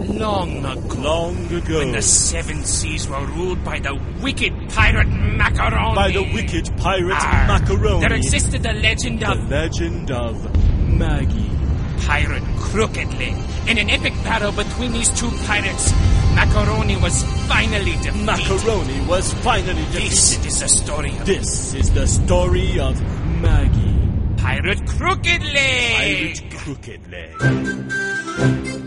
Long ago. Long ago. When the seven seas were ruled by the wicked pirate Macaroni. By the wicked pirate Macaroni. There existed the legend of... The legend of Maggie. Pirate Crooked Leg. In an epic battle between these two pirates, Macaroni was finally defeated. Macaroni was finally defeated. This is the story of... This is the story of Maggie. Pirate Crooked Leg. Pirate Crooked Leg.